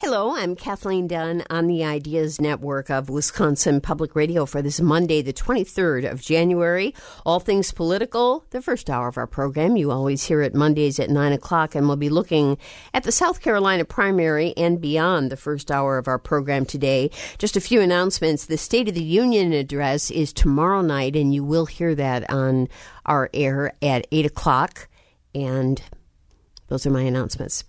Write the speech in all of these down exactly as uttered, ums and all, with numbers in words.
Hello, I'm Kathleen Dunn on the Ideas Network of Wisconsin Public Radio for this Monday, the twenty-third of January. All things political, the first hour of our program. You always hear it Mondays at nine o'clock, and we'll be looking at the South Carolina primary and beyond the first hour of our program today. Just a few announcements. The State of the Union address is tomorrow night, and you will hear that on our air at eight o'clock. And those are my announcements.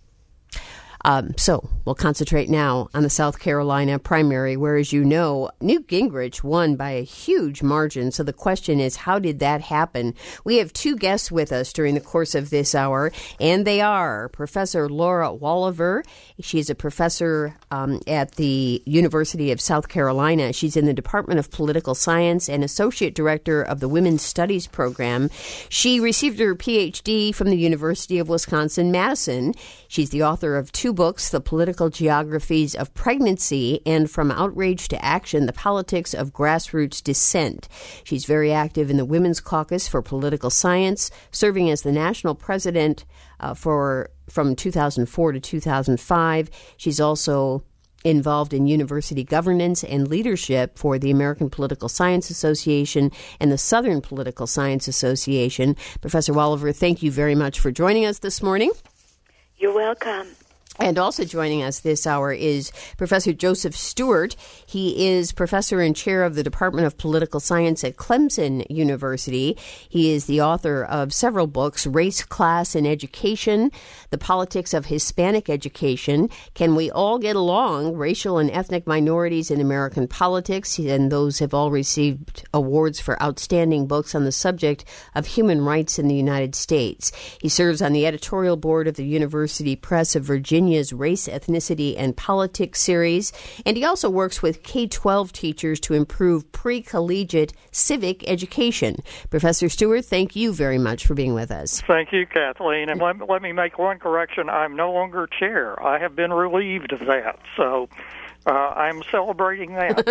Um, so we'll concentrate now on the South Carolina primary, where, as you know, Newt Gingrich won by a huge margin. So the question is, how did that happen? We have two guests with us during the course of this hour, and they are Professor Laura Walliver. She's a professor um, at the University of South Carolina. She's in the Department of Political Science and Associate Director of the Women's Studies Program. She received her P H D from the University of Wisconsin-Madison. She's the author of two books, The Political Geographies of Pregnancy and From Outrage to Action, The Politics of Grassroots Dissent. She's very active in the Women's Caucus for Political Science, serving as the national president uh, for from two thousand four to two thousand five. She's also involved in university governance and leadership for the American Political Science Association and the Southern Political Science Association. Professor Walliver, thank you very much for joining us this morning. You're welcome. And also joining us this hour is Professor Joseph Stewart. He is professor and chair of the Department of Political Science at Clemson University. He is the author of several books, Race, Class, and Education, The Politics of Hispanic Education, Can We All Get Along? Racial and Ethnic Minorities in American Politics, and those have all received awards for outstanding books on the subject of human rights in the United States. He serves on the editorial board of the University Press of Virginia, Race, Ethnicity, and Politics series, and he also works with K twelve teachers to improve pre-collegiate civic education. Professor Stewart, thank you very much for being with us. Thank you, Kathleen. And let, let me make one correction. I'm no longer chair. I have been relieved of that, so uh, I'm celebrating that,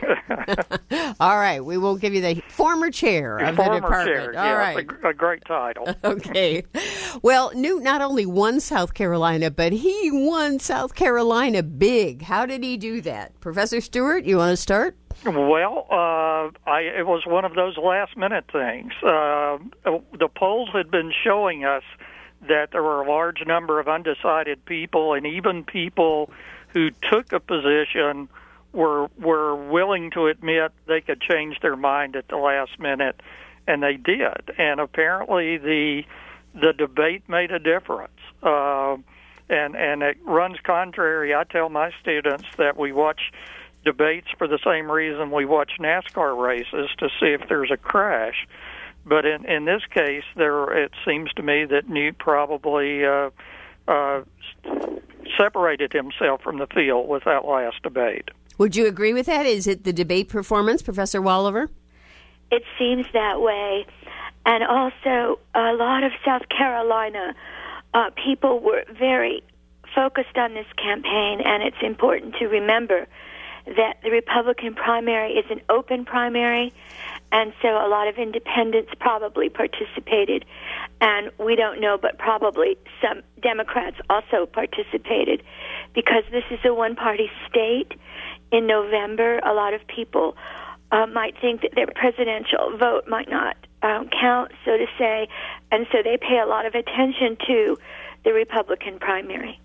too. All right. We will give you the former chair of former the department. Chair, All yeah, right. It's a, a great title. Okay. Well, Newt not only won South Carolina, but he won South Carolina big. How did he do that? Professor Stewart, you want to start? Well, uh, I, it was one of those last-minute things. Uh, the polls had been showing us that there were a large number of undecided people, and even people who took a position were were willing to admit they could change their mind at the last minute, and they did. And apparently the the debate made a difference. Uh, and, and it runs contrary. I tell my students that we watch debates for the same reason we watch NASCAR races, to see if there's a crash. But in, in this case, there it seems to me that Newt probably uh, uh, separated himself from the field with that last debate. Would you agree with that? Is it the debate performance, Professor Walliver? It seems that way. And also, a lot of South Carolina uh, people were very focused on this campaign, and it's important to remember that the Republican primary is an open primary, and so a lot of independents probably participated, and we don't know, but probably some Democrats also participated, because this is a one-party state. In November, a lot of people uh, might think that their presidential vote might not um, count, so to say, and so they pay a lot of attention to the Republican primary.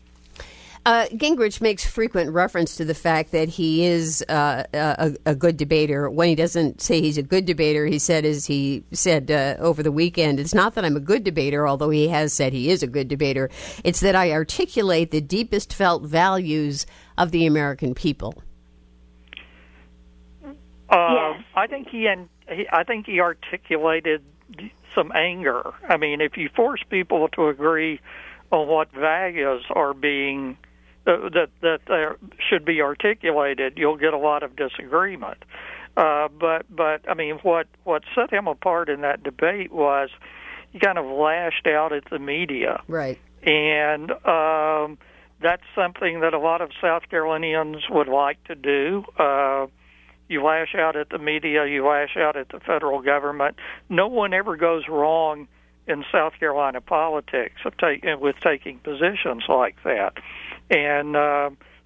Uh, Gingrich makes frequent reference to the fact that he is uh, a, a good debater. When he doesn't say he's a good debater, he said, as he said uh, over the weekend, it's not that I'm a good debater, although he has said he is a good debater. It's that I articulate the deepest felt values of the American people. Uh, yes. I think he, and he, I think he articulated some anger. I mean, if you force people to agree on what values are being uh, that that uh, should be articulated, you'll get a lot of disagreement. Uh, but but I mean, what what set him apart in that debate was he kind of lashed out at the media, right? And um, that's something that a lot of South Carolinians would like to do. Uh, You lash out at the media, you lash out at the federal government. No one ever goes wrong in South Carolina politics of take, with taking positions like that. And uh,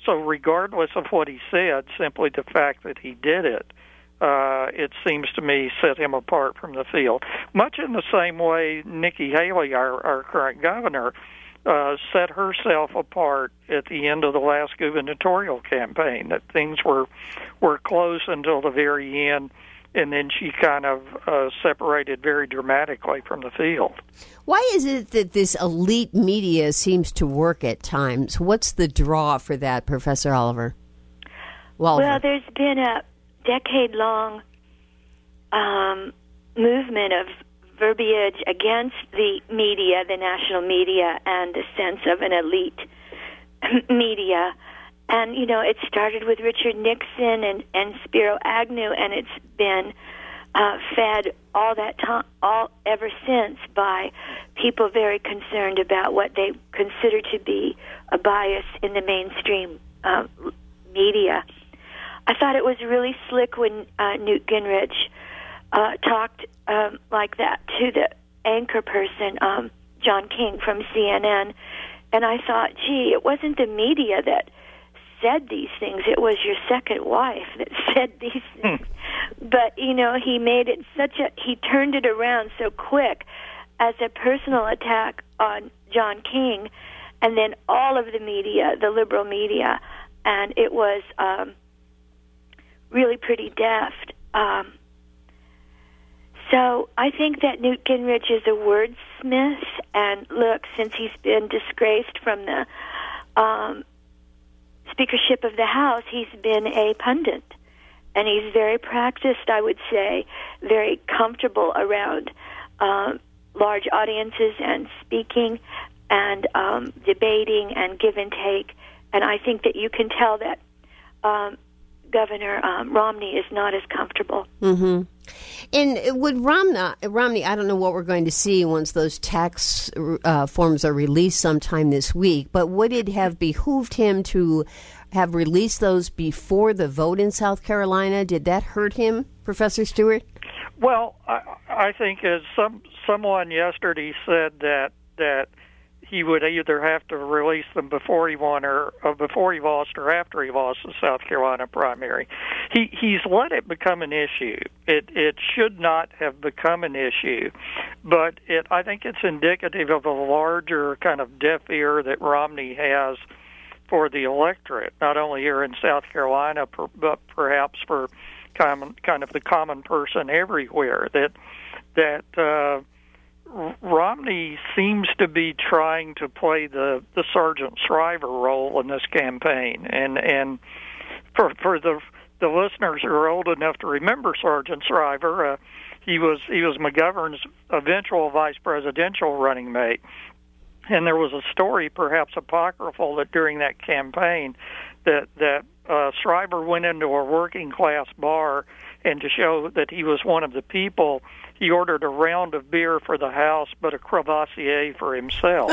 so regardless of what he said, simply the fact that he did it, uh, it seems to me, set him apart from the field. Much in the same way Nikki Haley, our, our current governor, uh, set herself apart at the end of the last gubernatorial campaign, that things were were close until the very end, and then she kind of uh, separated very dramatically from the field. Why is it that this elite media seems to work at times? What's the draw for that, Professor Oliver? Well, well there's been a decade-long um, movement of verbiage against the media, the national media, and the sense of an elite media. And, you know, it started with Richard Nixon and, and Spiro Agnew, and it's been uh, fed all that time, all ever since, by people very concerned about what they consider to be a bias in the mainstream uh, media. I thought it was really slick when uh, Newt Gingrich uh, talked um, like that to the anchor person, um, John King from C N N, and I thought, gee, it wasn't the media that said these things. It was your second wife that said these things. Hmm. But, you know, he made it such a, he turned it around so quick as a personal attack on John King, and then all of the media, the liberal media, and it was um, really pretty deft. Um, so I think that Newt Gingrich is a wordsmith, and look, since he's been disgraced from the um, speakership of the House, he's been a pundit, and he's very practiced, I would say, very comfortable around um, large audiences and speaking and um, debating and give and take. And I think that you can tell that um, Governor um, Romney is not as comfortable. Mm-hmm. And would Romney, Romney, I don't know what we're going to see once those tax uh, forms are released sometime this week, but would it have behooved him to have released those before the vote in South Carolina? Did that hurt him, Professor Stewart? Well, I, I think as some someone yesterday said that that he would either have to release them before he won or, or before he lost or after he lost the South Carolina primary. He he's let it become an issue. It it should not have become an issue, but it I think it's indicative of a larger kind of deaf ear that Romney has for the electorate, not only here in South Carolina, but perhaps for common, kind of the common person everywhere. That that. Uh, Romney seems to be trying to play the, the Sergeant Shriver role in this campaign, and and for for the the listeners who are old enough to remember Sergeant Shriver, uh, he was he was McGovern's eventual vice presidential running mate, and there was a story, perhaps apocryphal, that during that campaign, that that uh, Shriver went into a working class bar, and to show that he was one of the people, he ordered a round of beer for the house, but a Crevassier for himself.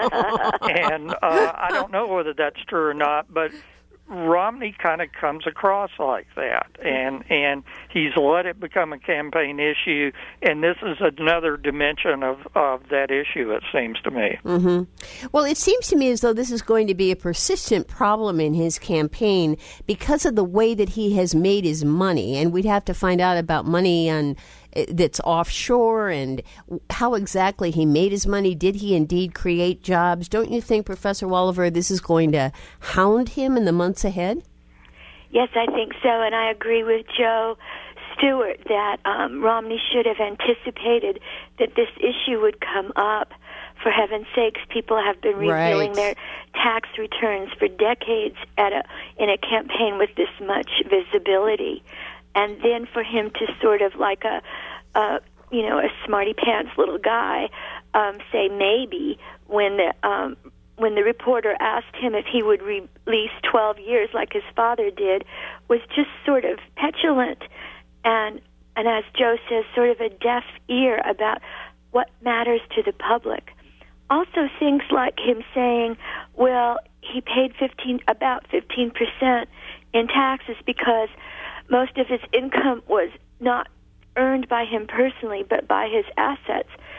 And uh, I don't know whether that's true or not, but Romney kind of comes across like that, and and he's let it become a campaign issue, and this is another dimension of, of that issue, it seems to me. Mm-hmm. Well, it seems to me as though this is going to be a persistent problem in his campaign because of the way that he has made his money, and we'd have to find out about money on that's offshore and how exactly he made his money. Did he indeed create jobs? Don't you think, Professor Walliver, this is going to hound him in the months ahead? Yes, I think so, and I agree with Joe Stewart that um, Romney should have anticipated that this issue would come up. For heaven's sakes, people have been revealing right. their tax returns for decades at a, in a campaign with this much visibility. And then for him to sort of like a, a you know, a smarty pants little guy, um, say maybe when the um, when the reporter asked him if he would release twelve years like his father did, was just sort of petulant, and and as Joe says, sort of a deaf ear about what matters to the public. Also, things like him saying, well, he paid fifteen about fifteen percent in taxes because most of his income was not earned by him personally, but by his assets.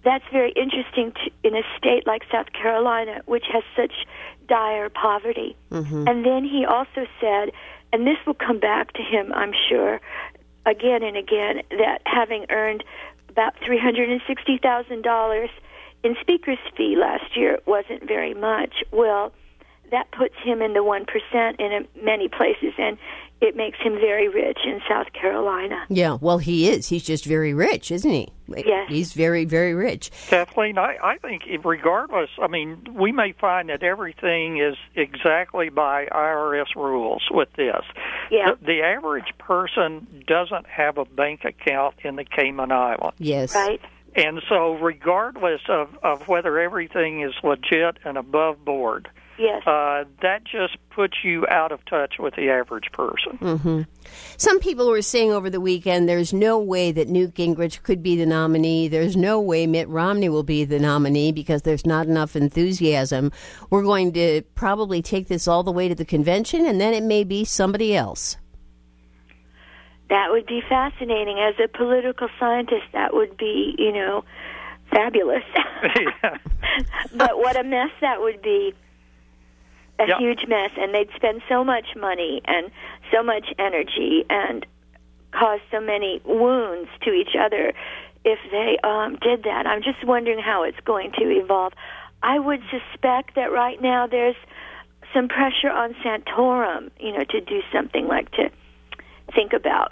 that's very interesting to, in a state like South Carolina, which has such dire poverty. Mm-hmm. And then he also said, and this will come back to him, I'm sure, again and again, that having earned about three hundred sixty thousand dollars in speaker's fee last year wasn't very much. Well, that puts him in the one percent in a, many places, and it makes him very rich in South Carolina. Yeah, well, he is. He's just very rich, isn't he? Yes. He's very, very rich. Kathleen, I, I think regardless, I mean, we may find that everything is exactly by I R S rules with this. Yeah. The, the average person doesn't have a bank account in the Cayman Islands. Yes. Right. And so regardless of, of whether everything is legit and above board, yes. uh, that just puts you out of touch with the average person. Mm-hmm. Some people were saying over the weekend there's no way that Newt Gingrich could be the nominee. There's no way Mitt Romney will be the nominee because there's not enough enthusiasm. We're going to probably take this all the way to the convention, and then it may be somebody else. That would be fascinating. As a political scientist, that would be, you know, fabulous. Yeah. But what a mess that would be. A Yep. huge mess. And they'd spend so much money and so much energy and cause so many wounds to each other if they um, did that. I'm just wondering how it's going to evolve. I would suspect that right now there's some pressure on Santorum, you know, to do something like to think about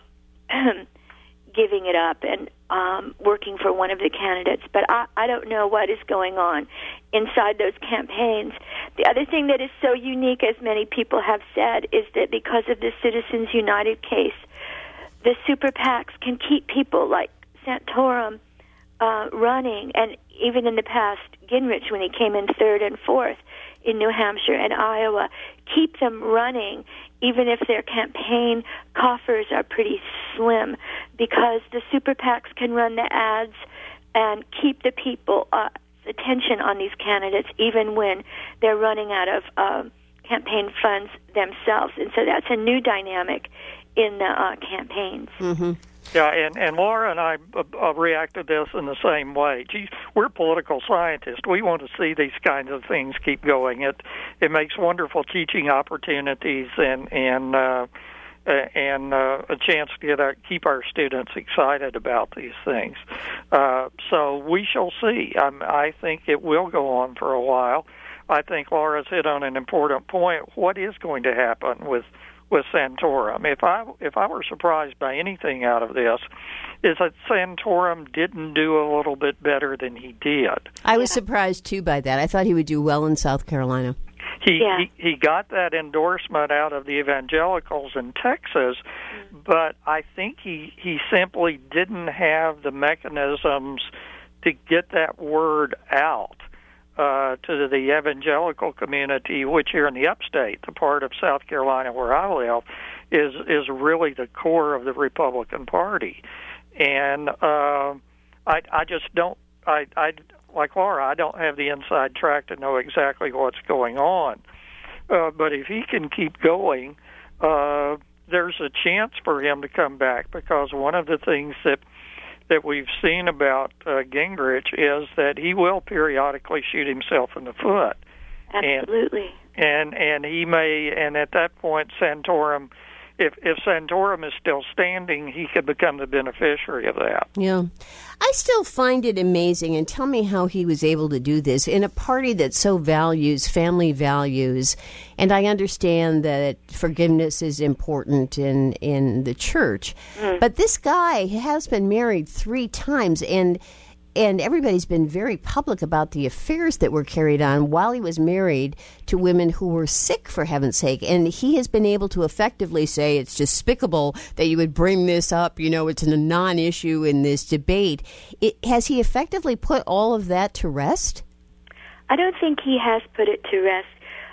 giving it up and um, working for one of the candidates. But I, I don't know what is going on inside those campaigns. The other thing that is so unique, as many people have said, is that because of the Citizens United case, the super PACs can keep people like Santorum uh, running, and even in the past, Gingrich, when he came in third and fourth in New Hampshire and Iowa, keep them running even if their campaign coffers are pretty slim, because the super PACs can run the ads and keep the people uh, attention on these candidates even when they're running out of uh, campaign funds themselves. And so that's a new dynamic in the uh, campaigns. Mm-hmm. Yeah, and, and Laura and I uh, react to this in the same way. Geez, we're political scientists. We want to see these kinds of things keep going. It it makes wonderful teaching opportunities and and uh, and uh, a chance to get our, keep our students excited about these things. Uh, so we shall see. Um, I think it will go on for a while. I think Laura's hit on an important point. What is going to happen with with Santorum? If I if I were surprised by anything out of this, is that Santorum didn't do a little bit better than he did. I was surprised too by that. I thought he would do well in South Carolina. He, Yeah. he he got that endorsement out of the evangelicals in Texas, mm-hmm. but I think he he simply didn't have the mechanisms to get that word out uh, to the evangelical community, which here in the upstate, the part of South Carolina where I live, is is really the core of the Republican Party, and uh, I I just don't I I. Like Laura, I don't have the inside track to know exactly what's going on. Uh, but if he can keep going, uh, there's a chance for him to come back, because one of the things that that we've seen about uh, Gingrich is that he will periodically shoot himself in the foot. Absolutely. And and, and he may, and at that point, Santorum, if if Santorum is still standing, he could become the beneficiary of that. Yeah. I still find it amazing, and tell me how he was able to do this in a party that so values family values. And I understand that forgiveness is important in, in the church. Mm. But this guy has been married three times, and And everybody's been very public about the affairs that were carried on while he was married to women who were sick, for heaven's sake. And he has been able to effectively say it's despicable that you would bring this up. You know, it's a non-issue in this debate. It, has he effectively put all of that to rest? I don't think he has put it to rest.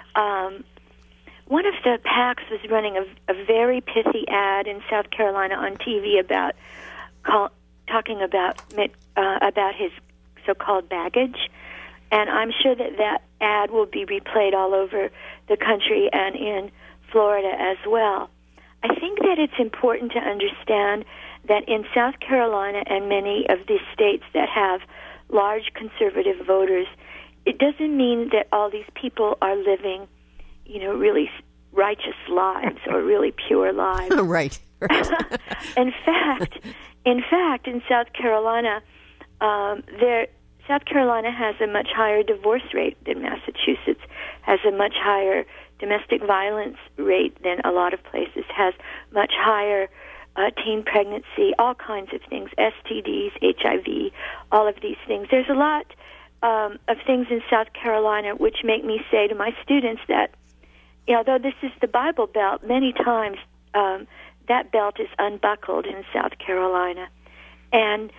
Um, one of the PACs was running a, a very pithy ad in South Carolina on T V about call, talking about uh, about his so-called baggage, and I'm sure that that ad will be replayed all over the country and in Florida as well. I think that it's important to understand that in South Carolina and many of the states that have large conservative voters, it doesn't mean that all these people are living, you know, really righteous lives or really pure lives. Right. right. in fact, in fact, in South Carolina, um, there South Carolina has a much higher divorce rate than Massachusetts, has a much higher domestic violence rate than a lot of places, has much higher uh, teen pregnancy, all kinds of things, S T Ds, H I V, all of these things. There's a lot um, of things in South Carolina which make me say to my students that, you know, although this is the Bible Belt, many times um, that belt is unbuckled in South Carolina. And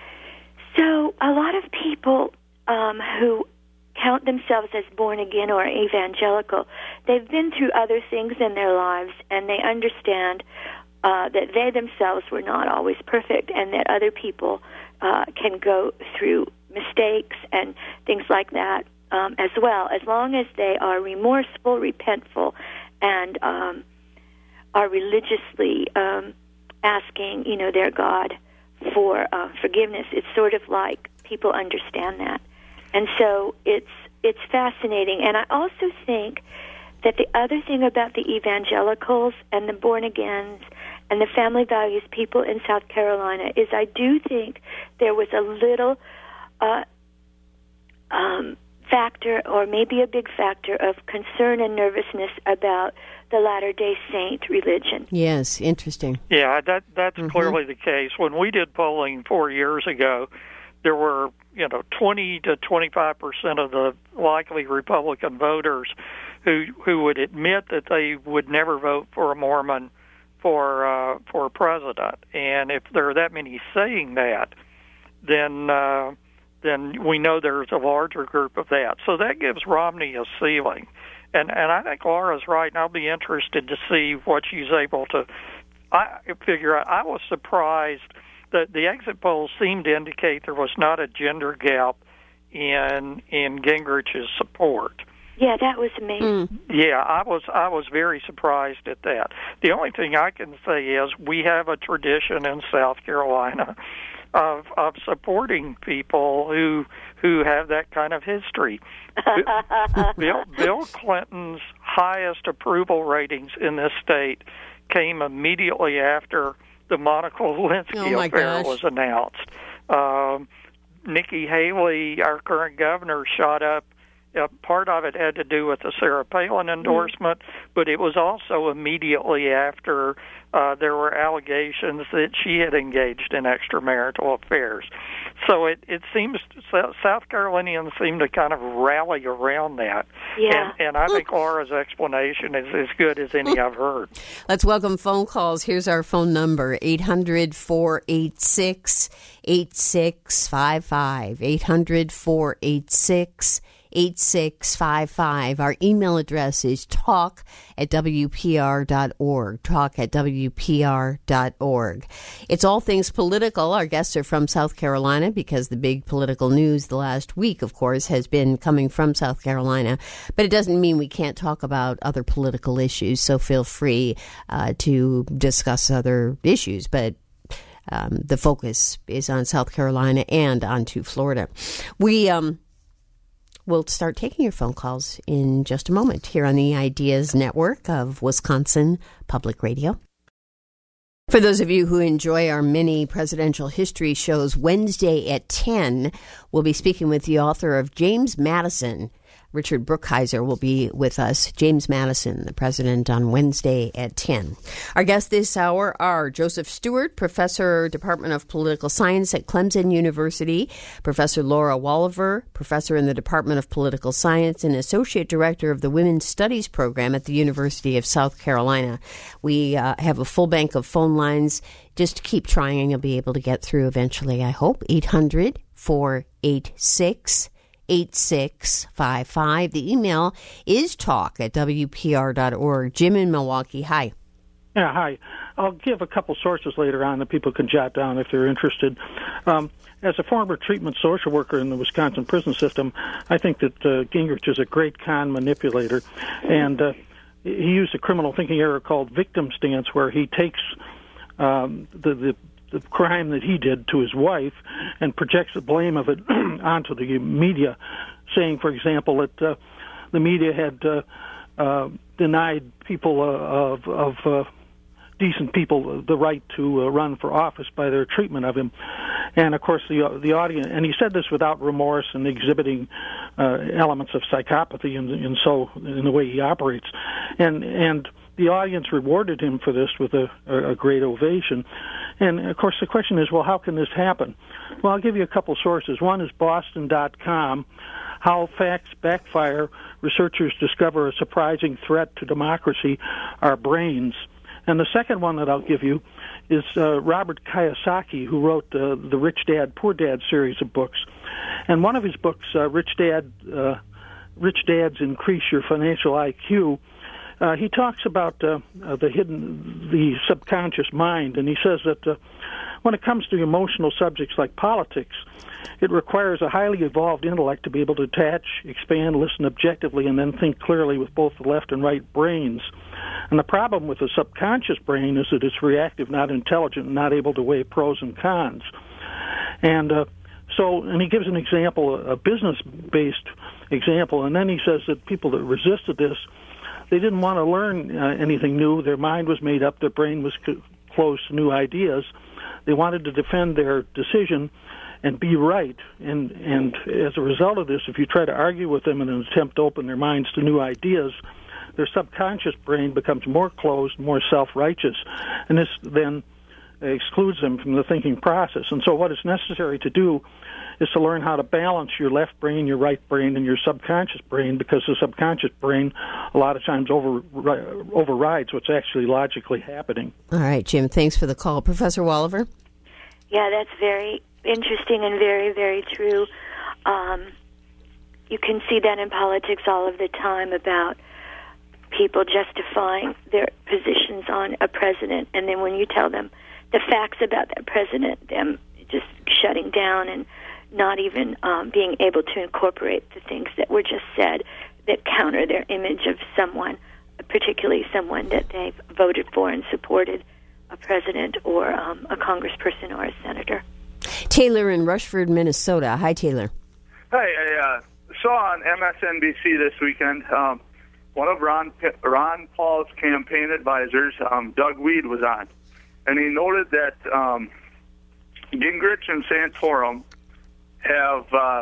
so a lot of people um, who count themselves as born again or evangelical, they've been through other things in their lives, and they understand uh, that they themselves were not always perfect, and that other people uh, can go through mistakes and things like that um, as well, as long as they are remorseful, repentful, and um, are religiously um, asking, you know, their God for uh, forgiveness. It's sort of like people understand that. And so it's it's fascinating. And I also think that the other thing about the evangelicals and the born-agains and the family values people in South Carolina is I do think there was a little uh, um, factor, or maybe a big factor, of concern and nervousness about the Latter-day Saint religion. Yes, interesting. Yeah, that that's mm-hmm. clearly the case. When we did polling four years ago, there were, you know, twenty to twenty-five percent of the likely Republican voters who who would admit that they would never vote for a Mormon for uh, for president. And if there are that many saying that, then uh, then we know there's a larger group of that. So that gives Romney a ceiling. And and I think Laura's right, and I'll be interested to see what she's able to I figure out. I was surprised that the exit polls seemed to indicate there was not a gender gap in in Gingrich's support. Yeah, that was amazing. Mm. Yeah, I was I was very surprised at that. The only thing I can say is we have a tradition in South Carolina of of supporting people who who have that kind of history. Bill, Bill Clinton's highest approval ratings in this state came immediately after the Monica Lewinsky oh affair gosh. was announced. Um, Nikki Haley, our current governor, shot up. Uh, part of it had to do with the Sarah Palin endorsement, mm-hmm. but it was also immediately after uh, there were allegations that she had engaged in extramarital affairs. So it, it seems South Carolinians seem to kind of rally around that. Yeah. And, and I think Laura's explanation is as good as any I've heard. Let's welcome phone calls. Here's our phone number, eight hundred, four eight six, eight six five five, eight hundred, four eight six, eight six five five. Our email address is talk at W P R dot org, talk at W P R dot org. It's all things political. Our guests are from South Carolina because the big political news the last week, of course, has been coming from South Carolina. But it doesn't mean we can't talk about other political issues, so feel free uh, to discuss other issues. But um, the focus is on South Carolina and onto Florida. We... um. We'll start taking your phone calls in just a moment here on the Ideas Network of Wisconsin Public Radio. For those of you who enjoy our mini presidential history shows, Wednesday at ten, we'll be speaking with the author of James Madison. Richard Brookhiser will be with us. James Madison, the president, on Wednesday at ten. Our guests this hour are Joseph Stewart, professor, Department of Political Science at Clemson University, Professor Laura Walliver, professor in the Department of Political Science and associate director of the Women's Studies program at the University of South Carolina. We uh, have a full bank of phone lines. Just keep trying and you'll be able to get through eventually, I hope. eight hundred, four eight six, eight six five five. The email is talk at W P R dot org. Jim in Milwaukee, hi. Yeah, hi. I'll give a couple sources later on that people can jot down if they're interested. Um, as a former treatment social worker in the Wisconsin prison system, I think that uh, Gingrich is a great con manipulator. And uh, he used a criminal thinking error called victim stance, where he takes um, the, the the crime that he did to his wife and projects the blame of it onto the media, saying, for example, that uh, the media had uh, uh, denied people uh, of, of uh, decent people the right to uh, run for office by their treatment of him. And, of course, the the audience, and he said this without remorse and exhibiting uh, elements of psychopathy in, in so in the way he operates. And and the audience rewarded him for this with a, a great ovation. And, of course, the question is, well, how can this happen? Well, I'll give you a couple sources. One is Boston dot com, How Facts Backfire. Researchers discover a surprising threat to democracy, our brains. And the second one that I'll give you is uh, Robert Kiyosaki, who wrote uh, the Rich Dad, Poor Dad series of books. And one of his books, uh, Rich Dad, uh, Rich Dads Increase Your Financial I Q, uh, he talks about uh, uh, the hidden, the subconscious mind, and he says that uh, when it comes to emotional subjects like politics, it requires a highly evolved intellect to be able to attach, expand, listen objectively, and then think clearly with both the left and right brains. And the problem with the subconscious brain is that it's reactive, not intelligent, and not able to weigh pros and cons. And uh, so, and he gives an example, a business-based example, and then he says that people that resisted this, they didn't want to learn uh, anything new. Their mind was made up. Their brain was co- closed to new ideas. They wanted to defend their decision and be right. And, and as a result of this, if you try to argue with them in an attempt to open their minds to new ideas, their subconscious brain becomes more closed, more self-righteous, and this then excludes them from the thinking process. And so what is necessary to do is to learn how to balance your left brain, your right brain, and your subconscious brain, because the subconscious brain a lot of times over, overrides what's actually logically happening. All right, Jim, thanks for the call. Professor Walliver? Yeah, that's very interesting and very, very true. Um, you can see that in politics all of the time about people justifying their positions on a president, and then when you tell them the facts about that president, them just shutting down and not even um, being able to incorporate the things that were just said that counter their image of someone, particularly someone that they've voted for and supported, a president or um, a congressperson or a senator. Taylor in Rushford, Minnesota. Hi, Taylor. Hi, I uh, saw on M S N B C this weekend um, one of Ron Ron Paul's campaign advisors, um, Doug Weed, was on, and he noted that um, Gingrich and Santorum have uh,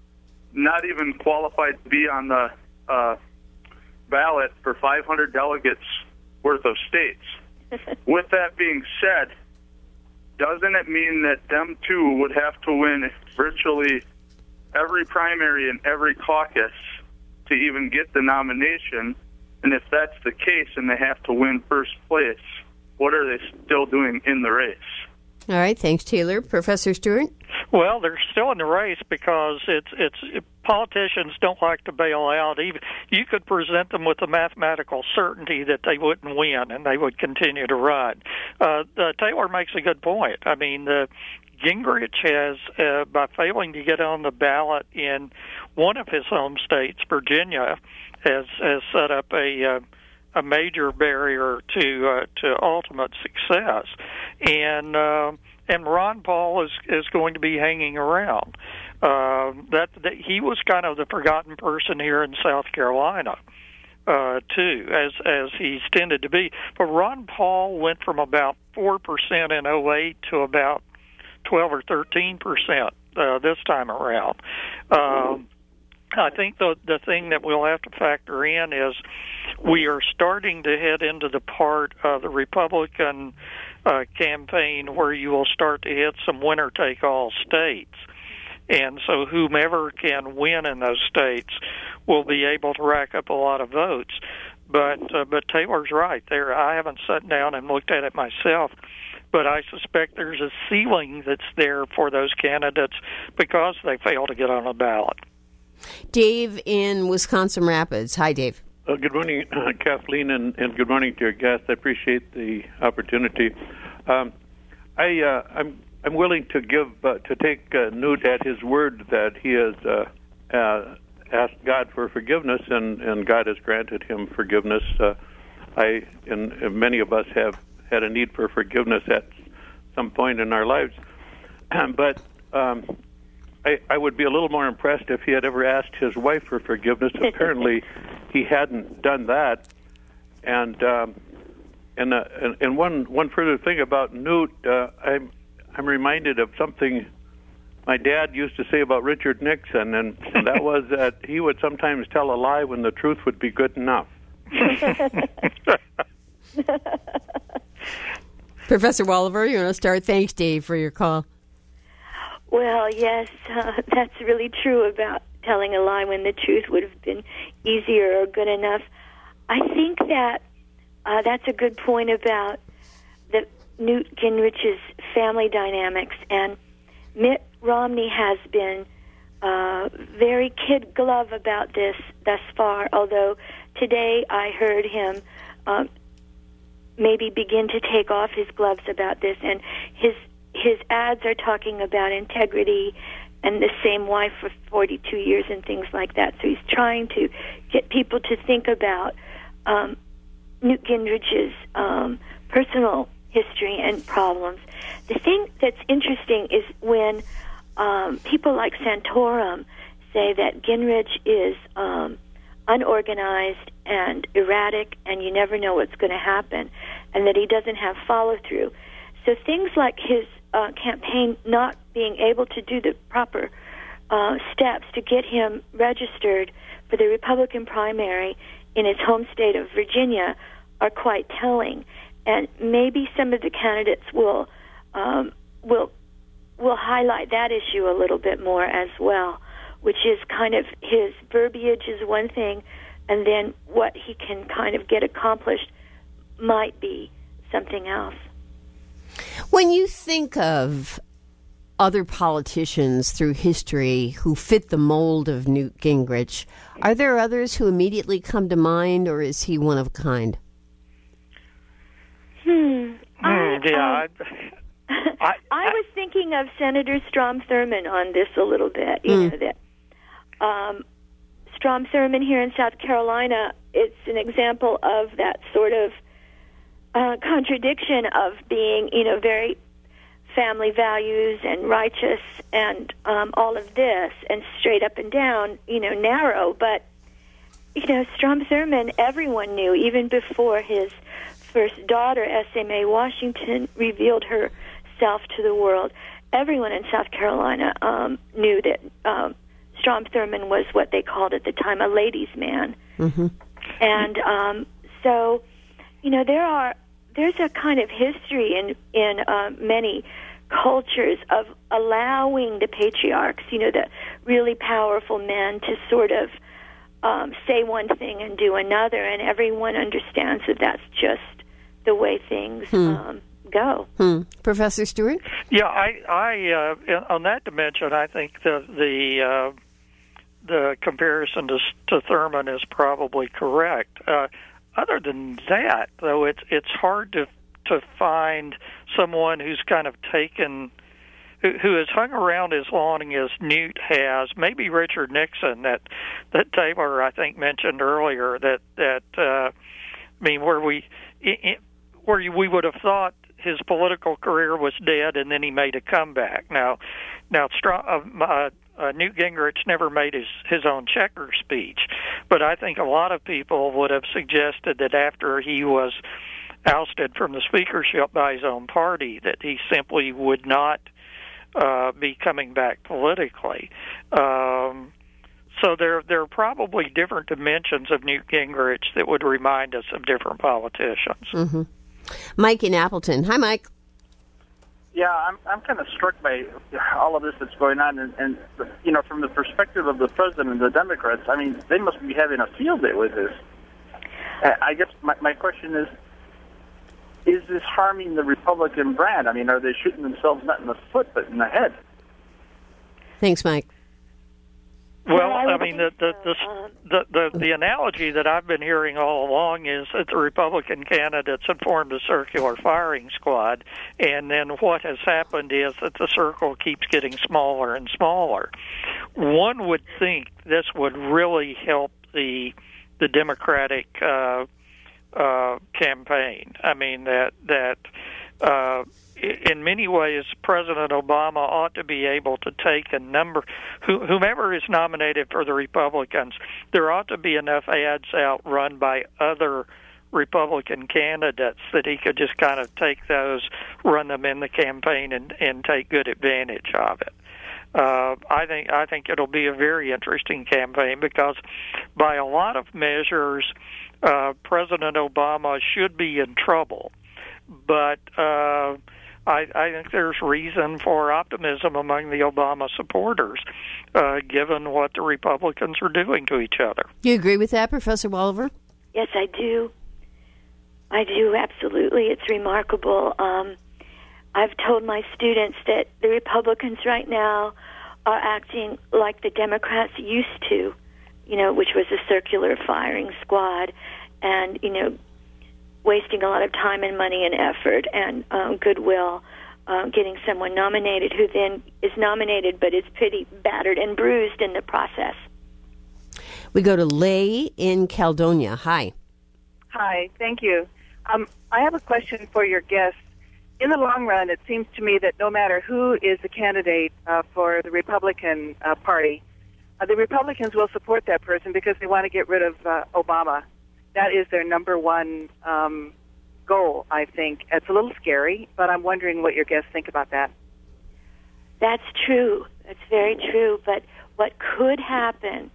not even qualified to be on the uh, ballot for five hundred delegates worth of states. With that being said, doesn't it mean that them two would have to win virtually every primary and every caucus to even get the nomination? And if that's the case and they have to win first place, what are they still doing in the race? All right, thanks, Taylor. Professor Stewart? Well, they're still in the race because it's it's it, politicians don't like to bail out. Even you could present them with a mathematical certainty that they wouldn't win and they would continue to run. Uh, uh, Taylor makes a good point. I mean, the Gingrich has, uh, by failing to get on the ballot in one of his home states, Virginia, has has set up a uh, a major barrier to uh, to ultimate success, and uh, and Ron Paul is is going to be hanging around. Uh, that, that he was kind of the forgotten person here in South Carolina, uh, too, as as he's tended to be. But Ron Paul went from about four percent in oh eight to about twelve or thirteen percent uh, this time around. Um, I think the the thing that we'll have to factor in is we are starting to head into the part of the Republican uh, campaign where you will start to hit some winner-take-all states. And so whomever can win in those states will be able to rack up a lot of votes. But uh, but Taylor's right. There, I haven't sat down and looked at it myself, but I suspect there's a ceiling that's there for those candidates because they fail to get on a ballot. Dave in Wisconsin Rapids. Hi, Dave. Uh, good morning, uh, Kathleen, and, and good morning to your guest. I appreciate the opportunity. Um, I, uh, I'm I'm willing to give uh, to take uh, Newt at his word that he has uh, uh, asked God for forgiveness, and, and God has granted him forgiveness. Uh, I and, and many of us have had a need for forgiveness at some point in our lives. But um, I, I would be a little more impressed if he had ever asked his wife for forgiveness. Apparently, he hadn't done that. And um, and, uh, and and one one further thing about Newt, uh, I'm I'm reminded of something my dad used to say about Richard Nixon, and, and that was that he would sometimes tell a lie when the truth would be good enough. Professor Walliver, you want to start? Thanks, Dave, for your call. Well, yes, uh, that's really true about telling a lie when the truth would have been easier or good enough. I think that uh, that's a good point about the Newt Gingrich's family dynamics, and Mitt Romney has been uh, very kid glove about this thus far, although today I heard him um, maybe begin to take off his gloves about this, and his his ads are talking about integrity and the same wife for forty-two years and things like that. So he's trying to get people to think about um, Newt Gingrich's um, personal history and problems. The thing that's interesting is when um, people like Santorum say that Gingrich is um, unorganized and erratic and you never know what's going to happen, and that he doesn't have follow-through. So things like his uh, campaign not being able to do the proper uh, steps to get him registered for the Republican primary in his home state of Virginia are quite telling. And maybe some of the candidates will um, will will highlight that issue a little bit more as well, which is kind of his verbiage is one thing, and then what he can kind of get accomplished might be something else. When you think of other politicians through history who fit the mold of Newt Gingrich, are there others who immediately come to mind, or is he one of a kind? Hmm. I, yeah. um, I, I was thinking of Senator Strom Thurmond on this a little bit. You mm. know that um, Strom Thurmond here in South Carolina. It's an example of that sort of uh, contradiction of being, you know, very family values and righteous and um, all of this, and straight up and down, you know, narrow. But you know, Strom Thurmond, everyone knew even before his first daughter, S M A Washington, revealed herself to the world. Everyone in South Carolina um, knew that um, Strom Thurmond was what they called at the time a ladies' man. Mm-hmm. And um, so, you know, there are there's a kind of history in in uh, many cultures of allowing the patriarchs, you know, the really powerful men, to sort of um, say one thing and do another, and everyone understands that that's just the way things hmm. um, go. Hmm. Professor Stewart? Yeah, I, I uh, on that dimension, I think the the uh, the comparison to, to Thurmond is probably correct. Uh, other than that, though, it's it's hard to to find someone who's kind of taken, who, who has hung around as long as Newt has. Maybe Richard Nixon, that that Taylor I think mentioned earlier. That that uh, I mean, where we it, where we would have thought his political career was dead, and then he made a comeback. Now, now uh, uh, uh, Newt Gingrich never made his, his own checker speech, but I think a lot of people would have suggested that after he was ousted from the speakership by his own party, that he simply would not uh, be coming back politically. Um, so there, there are probably different dimensions of Newt Gingrich that would remind us of different politicians. Mm-hmm. Mike in Appleton. Hi, Mike. Yeah, I'm I'm kind of struck by all of this that's going on, and, and you know, from the perspective of the president and the Democrats, I mean, they must be having a field day with this. I guess my, my question is, is this harming the Republican brand? I mean, are they shooting themselves not in the foot, but in the head? Thanks, Mike. Well, I mean, the the, the the the the analogy that I've been hearing all along is that the Republican candidates had formed a circular firing squad, and then what has happened is that the circle keeps getting smaller and smaller. One would think this would really help the the Democratic uh, uh, campaign. I mean, that that uh, in many ways, President Obama ought to be able to take a number, whomever is nominated for the Republicans, there ought to be enough ads out run by other Republican candidates that he could just kind of take those, run them in the campaign, and, and take good advantage of it. Uh, I think I think it'll be a very interesting campaign because, by a lot of measures, uh, President Obama should be in trouble. But uh, I, I think there's reason for optimism among the Obama supporters, uh, given what the Republicans are doing to each other. Do you agree with that, Professor Walliver? Yes, I do. I do, absolutely. It's remarkable. Um, I've told my students that the Republicans right now are acting like the Democrats used to, you know, which was a circular firing squad and, you know, wasting a lot of time and money and effort and um, goodwill, uh, getting someone nominated who then is nominated but is pretty battered and bruised in the process. We go to Lay in Caledonia. Hi. Hi, thank you. Um, I have a question for your guest. In the long run, it seems to me that no matter who is the candidate uh, for the Republican uh, Party, uh, the Republicans will support that person because they want to get rid of uh, Obama. That is their number one um, goal, I think. It's a little scary, but I'm wondering what your guests think about that. That's true. That's very true. But what could happen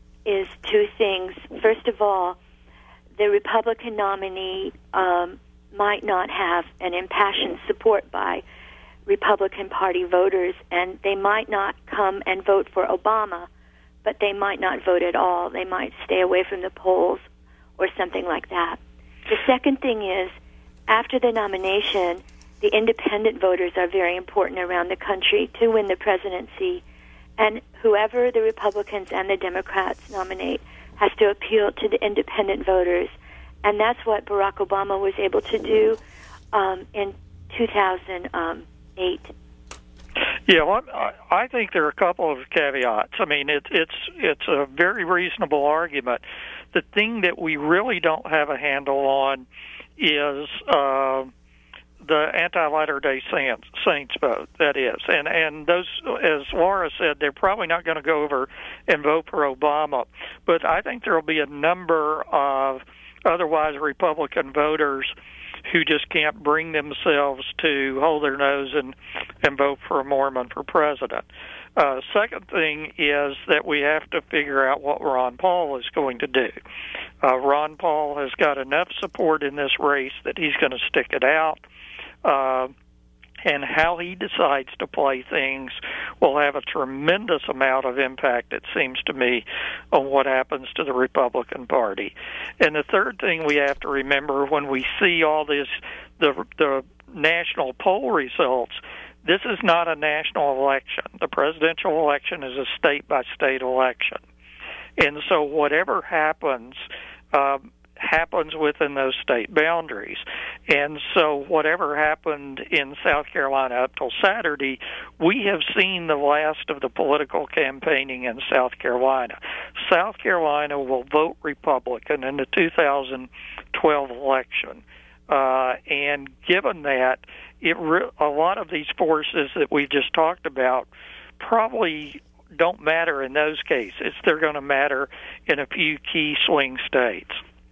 is two things. First of all, the Republican nominee um, might not have an impassioned support by Republican Party voters, and they might not come and vote for Obama, but they might not vote at all. They might stay away from the polls or something like that. The second thing is, after the nomination, the independent voters are very important around the country to win the presidency, and whoever the Republicans and the Democrats nominate has to appeal to the independent voters, and that's what Barack Obama was able to do um, in two thousand eight. Yeah, well, I think there are a couple of caveats. I mean, it, it's it's a very reasonable argument. The thing that we really don't have a handle on is uh, the anti-Latter-day Saints, Saints vote, that is. And, and those, as Laura said, they're probably not going to go over and vote for Obama. But I think there will be a number of otherwise Republican voters who just can't bring themselves to hold their nose and, and vote for a Mormon for president. Uh, second thing is that we have to figure out what Ron Paul is going to do. Uh, Ron Paul has got enough support in this race that he's going to stick it out. Uh, and how he decides to play things will have a tremendous amount of impact, it seems to me, on what happens to the Republican Party. And the third thing we have to remember when we see all this, the, the national poll results, this is not a national election. The presidential election is a state-by-state election. And so whatever happens, uh, happens within those state boundaries. And so whatever happened in South Carolina up till Saturday, we have seen the last of the political campaigning in South Carolina. South Carolina will vote Republican in the two thousand twelve election. Uh, and given that, it re- a lot of these forces that we just talked about probably don't matter in those cases. They're going to matter in a few key swing states.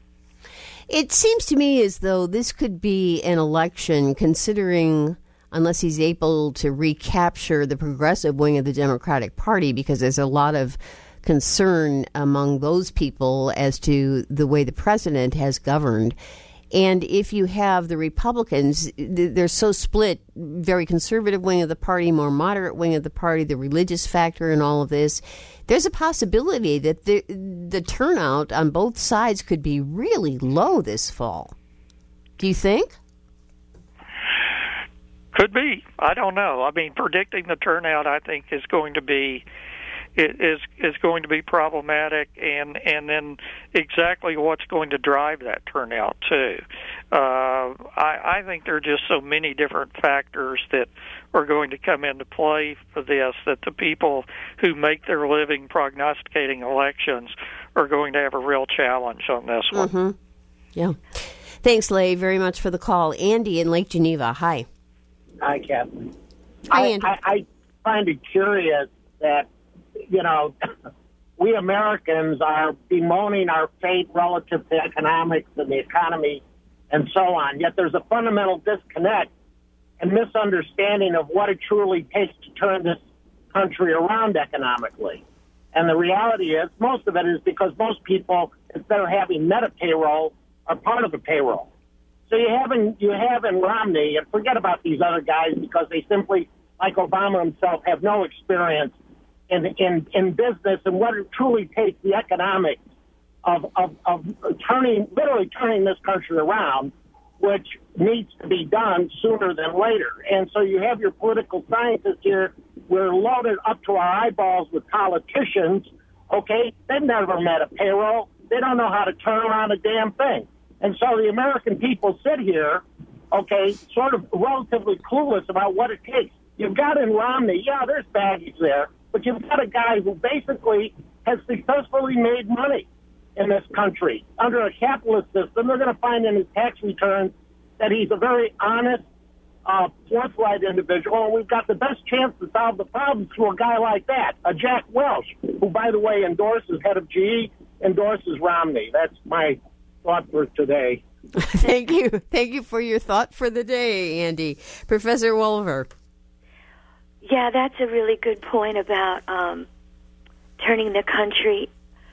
It seems to me as though this could be an election, considering, unless he's able to recapture the progressive wing of the Democratic Party, because there's a lot of concern among those people as to the way the president has governed. And if you have the Republicans, they're so split, very conservative wing of the party, more moderate wing of the party, the religious factor in all of this, there's a possibility that the, the turnout on both sides could be really low this fall. Do you think? Could be. I don't know. I mean, predicting the turnout, I think, is going to be is is going to be problematic, and and then exactly what's going to drive that turnout too. Uh, I, I think there are just so many different factors that are going to come into play for this that the people who make their living prognosticating elections are going to have a real challenge on this one. Mm-hmm. Yeah. Thanks, Lay, very much for the call. Andy in Lake Geneva. Hi. Hi, Kathleen. Hi, I, Andy. I, I find it curious that, you know, we Americans are bemoaning our fate relative to economics and the economy and so on, yet there's a fundamental disconnect and misunderstanding of what it truly takes to turn this country around economically. And the reality is, most of it is because most people, instead of having net a payroll, are part of the payroll. So you have in, you have in Romney, and forget about these other guys because they simply, like Obama himself, have no experience in in, in business and what it truly takes, the economics of, of, of turning, literally turning this country around, which needs to be done sooner than later. And so you have your political scientists here. We're loaded up to our eyeballs with politicians, okay? They've never met a payroll. They don't know how to turn around a damn thing. And so the American people sit here, okay, sort of relatively clueless about what it takes. You've got in Romney, yeah, there's baggage there, but you've got a guy who basically has successfully made money in this country. Under a capitalist system, they're going to find in his tax returns that he's a very honest, uh, forthright individual, and we've got the best chance to solve the problem through a guy like that, a Jack Welch, who, by the way, endorses, head of G E, endorses Romney. That's my thought for today. Thank you. Thank you for your thought for the day, Andy. Professor Wolver. Yeah, that's a really good point about um, turning the country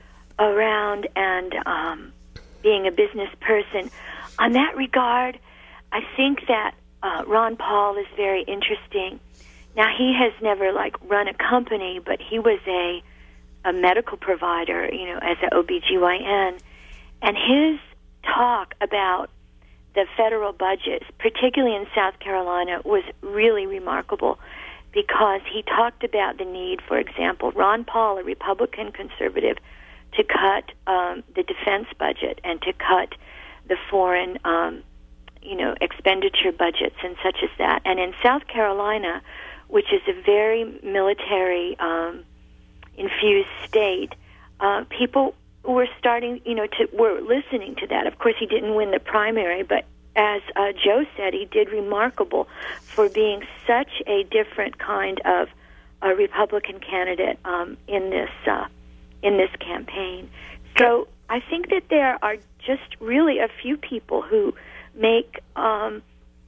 around and um, being a business person. On that regard, I think that uh, Ron Paul is very interesting. Now, he has never, like, run a company, but he was a, a medical provider, you know, as an O B G Y N. And his talk about the federal budgets, particularly in South Carolina, was really remarkable because he talked about the need, for example, Ron Paul, a Republican conservative, to cut um, the defense budget and to cut the foreign, um, you know, expenditure budgets and such as that. And in South Carolina, which is a very military um, infused state, uh, people were starting, you know, to were listening to that. Of course, he didn't win the primary, but as uh, Joe said, he did remarkable for being such a different kind of a Republican candidate um, in this uh, in this campaign. So I think that there are just really a few people who make um,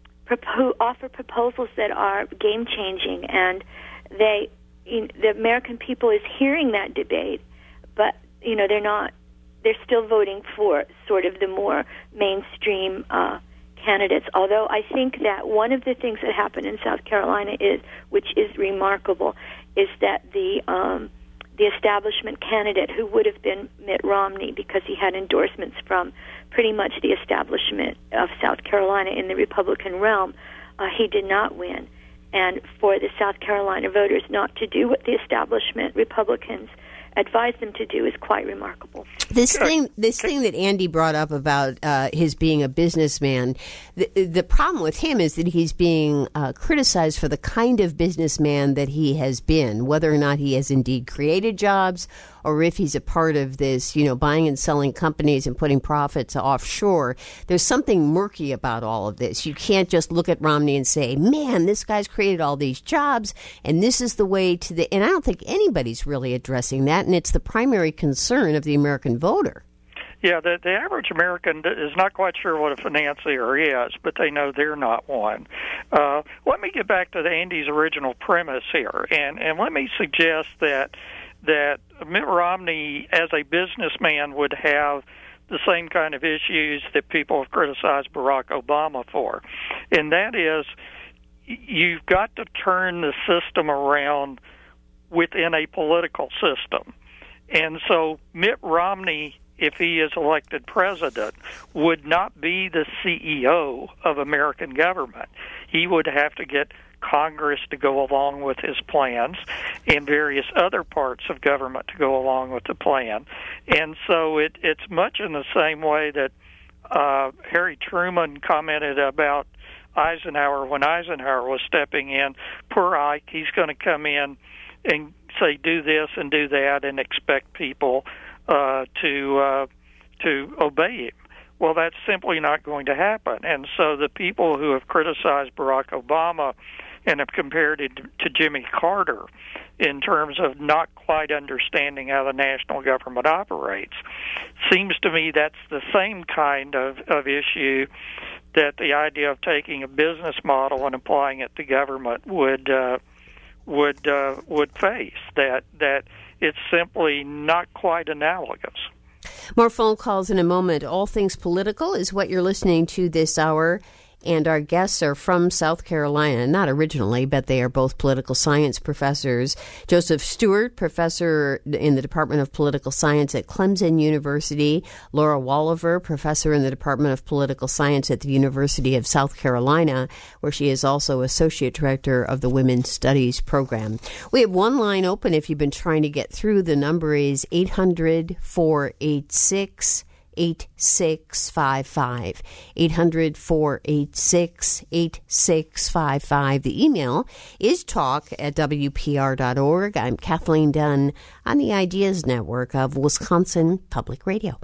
who offer proposals that are game changing, and they you know, the American people is hearing that debate, but you know they're not they're still voting for sort of the more mainstream uh, candidates. Although I think that one of the things that happened in South Carolina is, which is remarkable, is that the um, the establishment candidate who would have been Mitt Romney, because he had endorsements from pretty much the establishment of South Carolina in the Republican realm, uh, he did not win. And for the South Carolina voters not to do what the establishment Republicans advised them to do is quite remarkable. This thing, this thing that Andy brought up about uh, his being a businessman, the, the problem with him is that he's being uh, criticized for the kind of businessman that he has been, whether or not he has indeed created jobs or if he's a part of this, you know, buying and selling companies and putting profits offshore. There's something murky about all of this. You can't just look at Romney and say, man, this guy's created all these jobs, and this is the way to the... And I don't think anybody's really addressing that, and it's the primary concern of the American voter. Yeah, the, the average American is not quite sure what a financier is, but they know they're not one. Uh, let me get back to the Andy's original premise here, and, and let me suggest that that Mitt Romney, as a businessman, would have the same kind of issues that people have criticized Barack Obama for, and that is you've got to turn the system around within a political system. And so Mitt Romney, if he is elected president, would not be the C E O of American government. He would have to get Congress to go along with his plans and various other parts of government to go along with the plan. And so it, it's much in the same way that uh, Harry Truman commented about Eisenhower when Eisenhower was stepping in. Poor Ike, he's going to come in and say do this and do that and expect people uh, to uh, to obey him. Well, that's simply not going to happen. And so the people who have criticized Barack Obama and have compared it to Jimmy Carter in terms of not quite understanding how the national government operates, seems to me that's the same kind of, of issue that the idea of taking a business model and applying it to government would uh, would uh, would face. That that it's simply not quite analogous. More phone calls in a moment. All Things Political is what you're listening to this hour. And our guests are from South Carolina, not originally, but they are both political science professors. Joseph Stewart, professor in the Department of Political Science at Clemson University. Laura Walliver, professor in the Department of Political Science at the University of South Carolina, where she is also associate director of the Women's Studies program. We have one line open if you've been trying to get through. The number is eight hundred, four eight six, eight six five five. eight hundred, four eight six, eight six five five. The email is talk at w p r dot org. I'm Kathleen Dunn on the Ideas Network of Wisconsin Public Radio.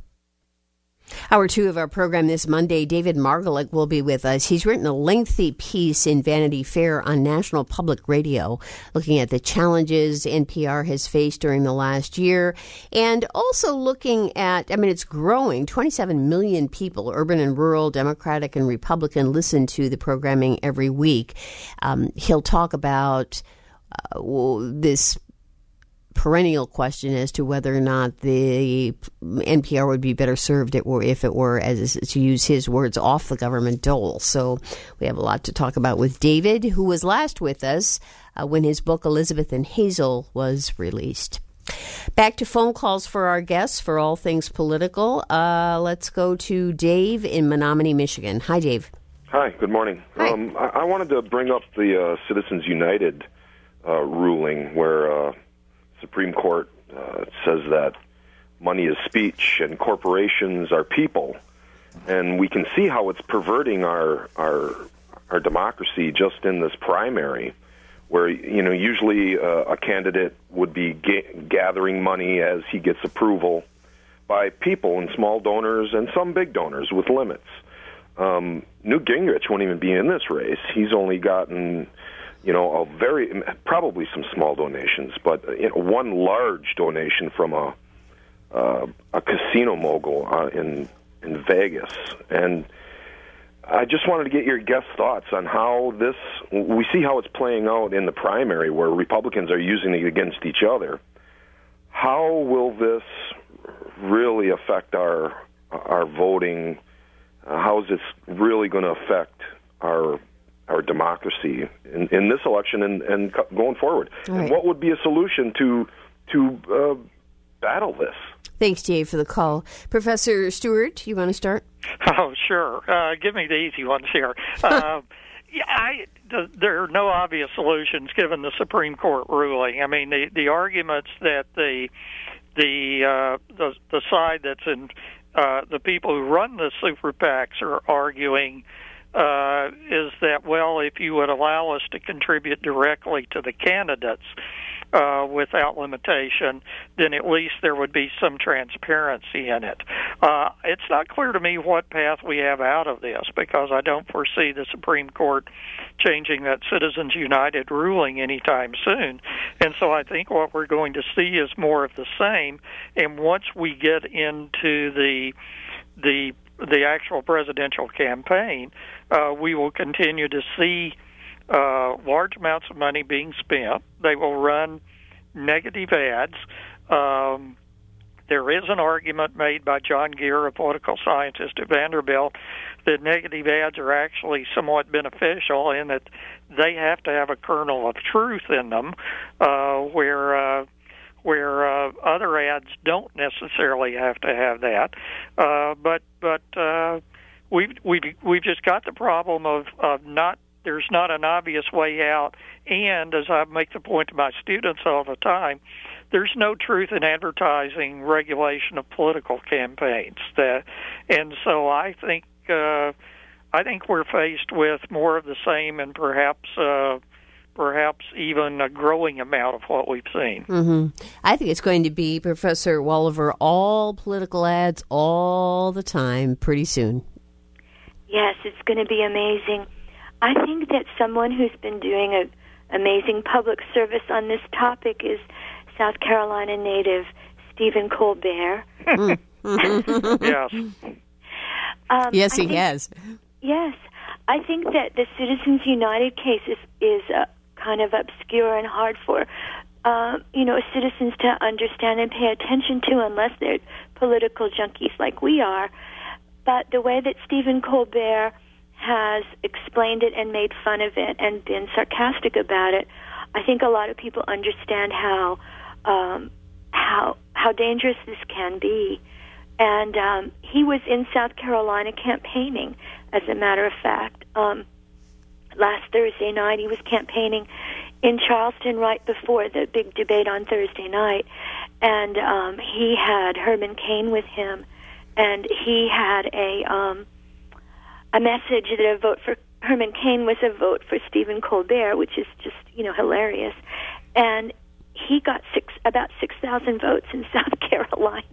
Hour two of our program this Monday, David Margolick will be with us. He's written a lengthy piece in Vanity Fair on National Public Radio, looking at the challenges N P R has faced during the last year, and also looking at, I mean, it's growing. twenty-seven million people, urban and rural, Democratic and Republican, listen to the programming every week. Um, he'll talk about uh, this perennial question as to whether or not the N P R would be better served if it were, as to use his words, off the government dole. So we have a lot to talk about with David, who was last with us uh, when his book Elizabeth and Hazel was released. Back to phone calls for our guests for All Things Political. Uh, let's go to Dave in Menominee, Michigan. Hi, Dave. Hi, good morning. Hi. Um, I-, I wanted to bring up the uh, Citizens United uh, ruling where uh, Supreme Court uh, says that money is speech and corporations are people, and we can see how it's perverting our our our democracy just in this primary, where you know usually uh, a candidate would be ga- gathering money as he gets approval by people and small donors and some big donors with limits. Um, Newt Gingrich won't even be in this race. He's only gotten, you know, a very, probably some small donations, but you know, one large donation from a uh, a casino mogul uh, in in Vegas. And I just wanted to get your guest thoughts on how this, we see how it's playing out in the primary where Republicans are using it against each other. How will this really affect our our voting? Uh, how is this really going to affect our our democracy in, in this election and, and going forward? Right. And what would be a solution to to uh, battle this? Thanks, Dave, for the call. Professor Stewart, you want to start? Oh, sure. Uh, give me the easy ones here. Uh, yeah, I, the, there are no obvious solutions given the Supreme Court ruling. I mean, the, the arguments that the the, uh, the the side that's in uh, the people who run the super PACs are arguing uh, is that, well, if you would allow us to contribute directly to the candidates uh, without limitation, then at least there would be some transparency in it. Uh, it's not clear to me what path we have out of this, because I don't foresee the Supreme Court changing that Citizens United ruling anytime soon. And so I think what we're going to see is more of the same. And once we get into the the the actual presidential campaign, uh, we will continue to see uh, large amounts of money being spent. They will run negative ads. Um, there is an argument made by John Gear, a political scientist at Vanderbilt, that negative ads are actually somewhat beneficial in that they have to have a kernel of truth in them, uh, where uh, where uh, other ads don't necessarily have to have that. Uh, but but uh, we've we've we've just got the problem of, of not there's not an obvious way out, and as I make the point to my students all the time, there's no truth in advertising regulation of political campaigns. That, and so I think uh, I think we're faced with more of the same, and perhaps uh, perhaps even a growing amount of what we've seen. Mm-hmm. I think it's going to be, Professor Walliver, all political ads all the time pretty soon. Yes, it's going to be amazing. I think that someone who's been doing an amazing public service on this topic is South Carolina native Stephen Colbert. Yes. Um, yes, he think, has. Yes. I think that the Citizens United case is, is uh, kind of obscure and hard for, uh, you know, citizens to understand and pay attention to unless they're political junkies like we are. But the way that Stephen Colbert has explained it and made fun of it and been sarcastic about it, I think a lot of people understand how um, how how dangerous this can be. And um, he was in South Carolina campaigning, as a matter of fact. Um, last Thursday night, he was campaigning in Charleston right before the big debate on Thursday night. And um, he had Herman Cain with him, and he had a um, a message that a vote for Herman Cain was a vote for Stephen Colbert, which is just, you know, hilarious. And he got six about six thousand votes in South Carolina.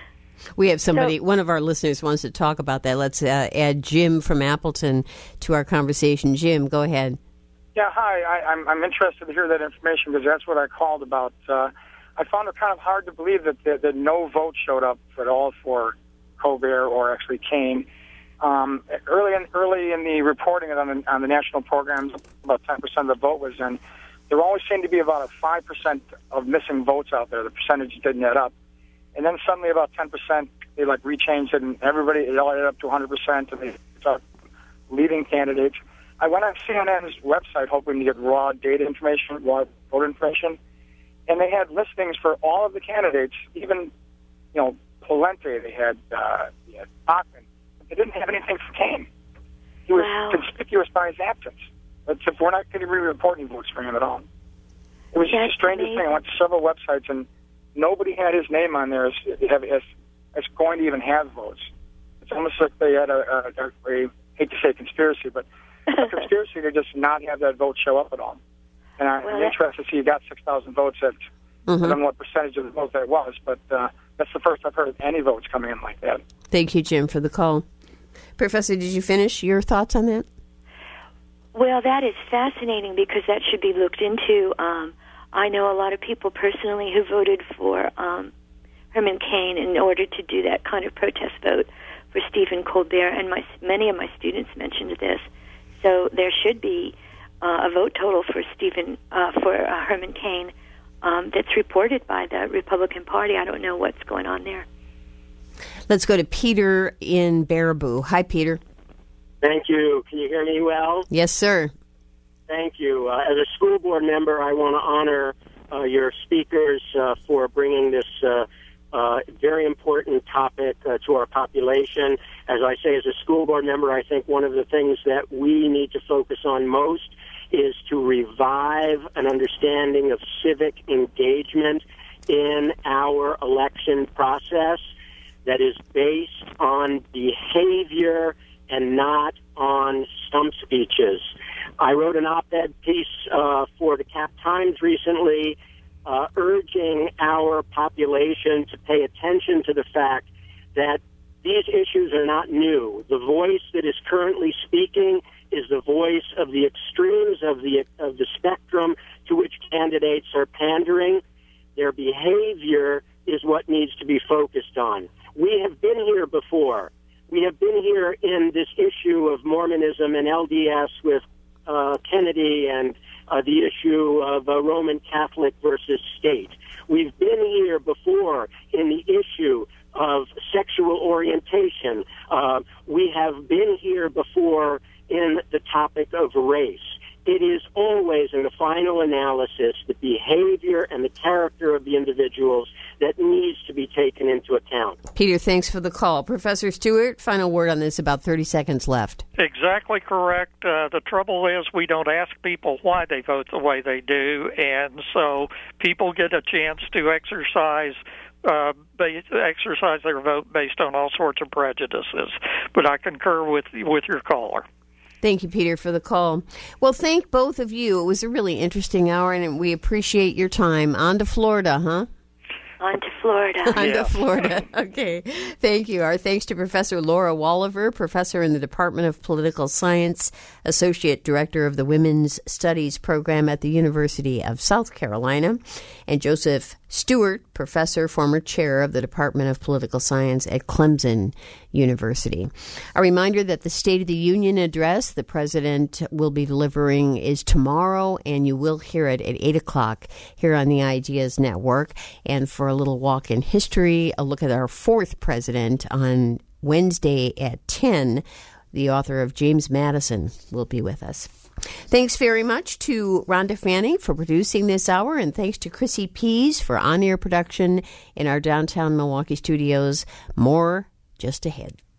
We have somebody, So, one of our listeners wants to talk about that. Let's uh, add Jim from Appleton to our conversation. Jim, go ahead. Yeah, hi. I, I'm, I'm interested to hear that information because that's what I called about. Uh, I found it kind of hard to believe that, that, that no vote showed up at all for Colbert or actually Cain. Um, early in early in the reporting on the, on the national programs, about ten percent of the vote was in. There always seemed to be about a five percent of missing votes out there. The percentage didn't add up. And then suddenly about ten percent, they like rechanged it, and everybody, it all added up to one hundred percent, and they started leading candidates. I went on C N N's website hoping to get raw data information, raw voter information, and they had listings for all of the candidates, even, you know, Pawlenty, they had, uh, they had Bachman. They didn't have anything for Cain. He was Wow. conspicuous by his absence. But we're not going to be reporting votes for him at all. It was That's just the strangest amazing. thing. I went to several websites, and nobody had his name on there as, as, as going to even have votes. It's almost like they had a, a, a, a hate to say conspiracy, but a conspiracy to just not have that vote show up at all. And I, Well, I'm that- interested to see you got six thousand votes. At, Mm-hmm. I don't know what percentage of the vote that was, but uh, that's the first I've heard of any votes coming in like that. Thank you, Jim, for the call. Professor, did you finish your thoughts on that? Well, that is fascinating because that should be looked into. Um, I know a lot of people personally who voted for um, Herman Cain in order to do that kind of protest vote for Stephen Colbert, and my, many of my students mentioned this. So there should be uh, a vote total for Stephen uh, for uh, Herman Cain um, that's reported by the Republican Party. I don't know what's going on there. Let's go to Peter in Baraboo. Hi, Peter. Thank you. Can you hear me well? Yes, sir. Thank you. Uh, as a school board member, I want to honor uh, your speakers uh, for bringing this uh, uh, very important topic uh, to our population. As I say, as a school board member, I think one of the things that we need to focus on most is to revive an understanding of civic engagement in our election process that is based on behavior and not on stump speeches. I wrote an op-ed piece uh, for the Cap Times recently uh, urging our population to pay attention to the fact that these issues are not new. The voice that is currently speaking is the voice of the extremes of the of the spectrum to which candidates are pandering. Their behavior is what needs to be focused on. We have been here before. We have been here in this issue of Mormonism and L D S with uh, Kennedy and uh, the issue of uh, Roman Catholic versus state. We've been here before in the issue of sexual orientation. Uh, we have been here before in the topic of race. It is always, in the final analysis, the behavior and the character of the individuals that needs to be taken into account. Peter, thanks for the call. Professor Stewart, final word on this, about thirty seconds left. Exactly correct. Uh, the trouble is we don't ask people why they vote the way they do, and so people get a chance to exercise uh, base, exercise their vote based on all sorts of prejudices. But I concur with with your caller. Thank you, Peter, for the call. Well, thank both of you. It was a really interesting hour, and we appreciate your time. On to Florida, huh? On to Florida. On yeah. to Florida. Okay. Thank you. Our thanks to Professor Laura Walliver, professor in the Department of Political Science, Associate Director of the Women's Studies Program at the University of South Carolina, and Joseph Stewart, professor, former chair of the Department of Political Science at Clemson University. A reminder that the State of the Union address the president will be delivering is tomorrow, and you will hear it at eight o'clock here on the Ideas Network. And for a little walk in history, a look at our fourth president on Wednesday at ten, the author of James Madison will be with us. Thanks very much to Rhonda Fanning for producing this hour, and thanks to Chrissy Pease for on-air production in our downtown Milwaukee studios. More just ahead.